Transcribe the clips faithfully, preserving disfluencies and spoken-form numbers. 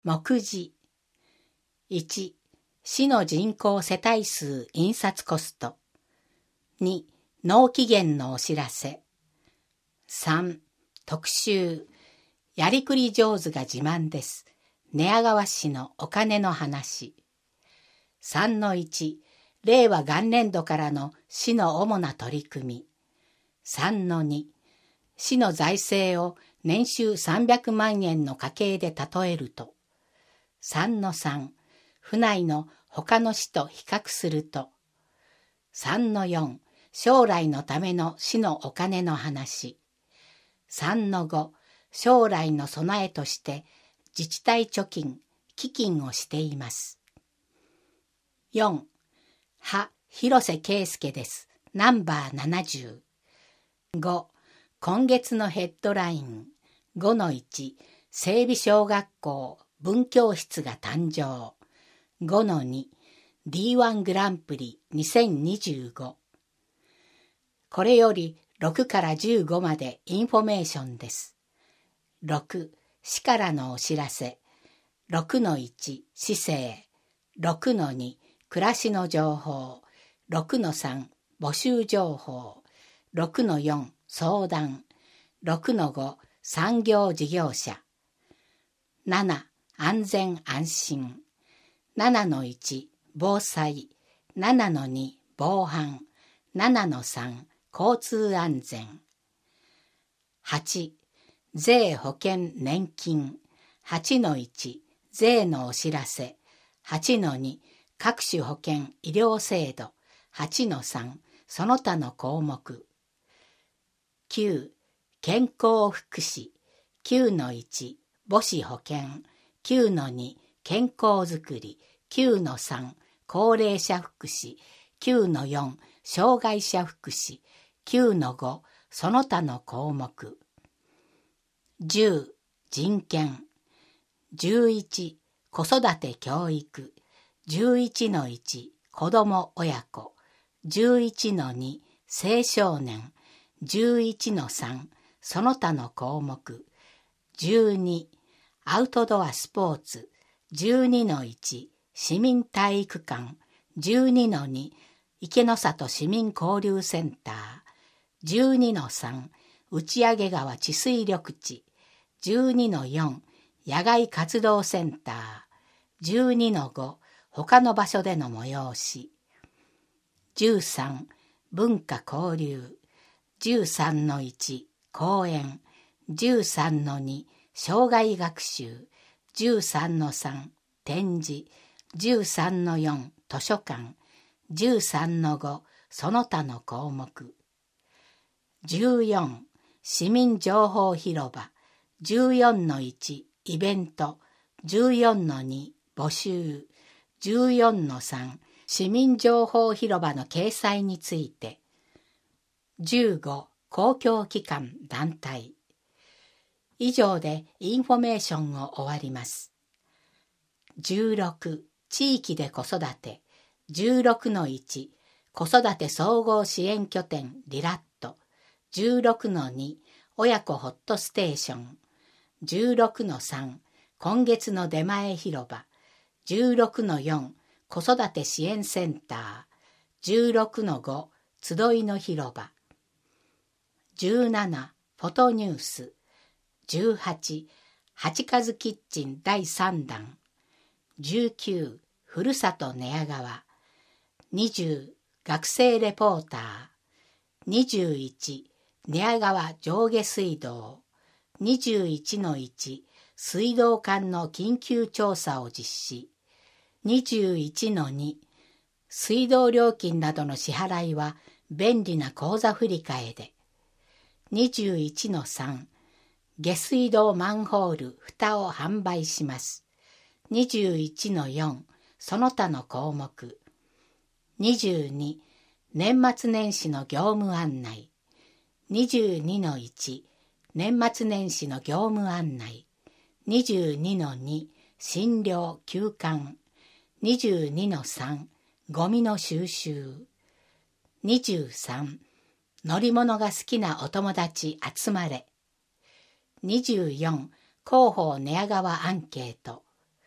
目次。いち、市の人口世帯数印刷コスト。に、納期限のお知らせ。さん、特集。やりくり上手が自慢です。寝屋川市のお金の話。さんのいち、令和元年度からの市の主な取り組み。さんのに、市の財政を年収さんびゃくまんえんの家計で例えると。さんのさん、府内の他の市と比較すると。さんのよん、将来のための市のお金の話。さんのご、将来の備えとして自治体貯金、基金をしています。よん、は、広瀬圭介です。ナンバーななじゅう。ご、今月のヘッドライン。ごのいち、整備小学校文教室が誕生。ごのに、ディーワン グランプリにせんにじゅうご。これよりろくからじゅうごまでインフォメーションです。ろく、市からのお知らせ。ろくのいち、市政。ろくのに、暮らしの情報。ろくのさん、募集情報。ろくのよん、相談。ろくのご、産業事業者。なな、安全安心。ななのいち、防災。ななのに、防犯。ななのさん、交通安全。はち、税保険年金。はちのいち、税のお知らせ。はちのに、各種保険医療制度。はちのさん、その他の項目。きゅう、健康福祉。きゅうのいち、母子保険。きゅうのに、健康づくり。きゅうのさん、高齢者福祉。きゅうのよん、障害者福祉。きゅうのご、その他の項目。じゅう、人権。じゅういち、子育て教育。じゅういちのいち、子ども親子。じゅういちのに、青少年。じゅういちのさん、その他の項目。じゅうに、アウトドアスポーツ。じゅうにのいち、市民体育館。じゅうにのに、池の里市民交流センター。じゅうにのさん、打上川治水緑地。じゅうにのよん、野外活動センター。じゅうにのご、他の場所での催し。じゅうさん、文化交流。じゅうさんのいち、講演。じゅうさんのに、生涯学習。じゅうさんのさん、展示。じゅうさんのよん、図書館。じゅうさんのご、その他の項目。じゅうよん、市民情報広場。じゅうよんのいち、イベント。じゅうよんのに、募集。じゅうよんのさん、市民情報広場の掲載について。じゅうご、公共機関団体。以上でインフォメーションを終わります。じゅうろく、地域で子育て。じゅうろくのいち、子育て総合支援拠点リラット。じゅうろくのに、親子ホットステーション。じゅうろくのさん、今月の出前広場。じゅうろくのよん、子育て支援センター。じゅうろくのご、集いの広場。じゅうなな、フォトニュース。じゅうはち、八数キッチンだいさんだん。じゅうきゅう、ふるさと寝屋川。にじゅう、学生レポーター。にじゅういち、寝屋川上下水道。にじゅういちのいち、水道管の緊急調査を実施。にじゅういちのに、水道料金などの支払いは便利な口座振替で。にじゅういちのさん、下水道マンホール蓋を販売します。にじゅういちのよん、その他の項目。にじゅうに、年末年始の業務案内。にじゅうにのいち、年末年始の業務案内。にじゅうにのに、診療休館。にじゅうにのさん、ゴミの収集。にじゅうさん、乗り物が好きなお友達集まれ。にじゅうよん、広報寝屋川アンケート。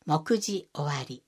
目次終わり。